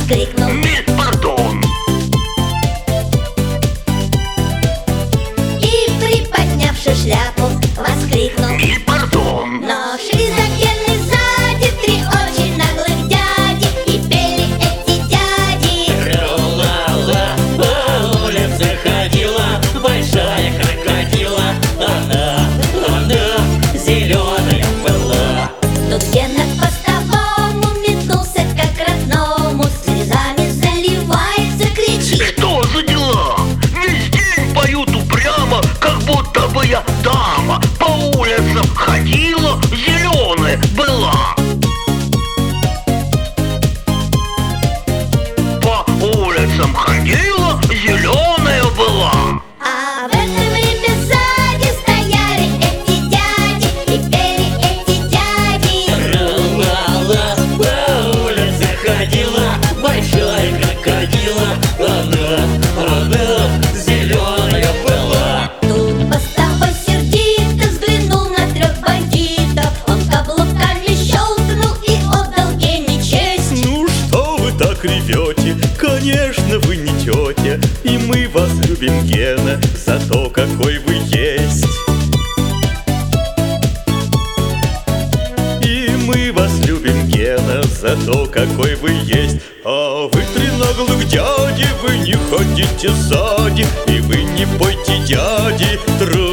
воскликнул: Мисс Пардон! И, приподнявши шляпу, воскликнул: Мисс Пардон! Но шли закены сзади три очень наглых дяди, и пели эти дяди: Ла-ла-ла, по улице ходила большая крокодила. Она зеленая была. Тут Гена к постовому метнулся, как к родному, слезами заливается, кричит: Что за дела? Весь день поют упрямо, как будто бы я дама. По улицам ходила, зеленая была. По улицам ходила, зеленая была. А в это время сзади стояли эти дяди, и пели эти дяди: Ла-ла-ла, по улице ходила большая крокодила. Она зеленая была. Тут постовой сердито взглянул на трех бандитов. Он каблуками щелкнул и отдал Гене честь. Ну что вы так ревете? Конечно, вы не тетя, и мы вас любим, Гена, за то, какой вы есть. И мы вас любим, Гена, за то, какой вы есть. А вы три наглых дяди, вы не ходите сзади, и вы не пойте дяди.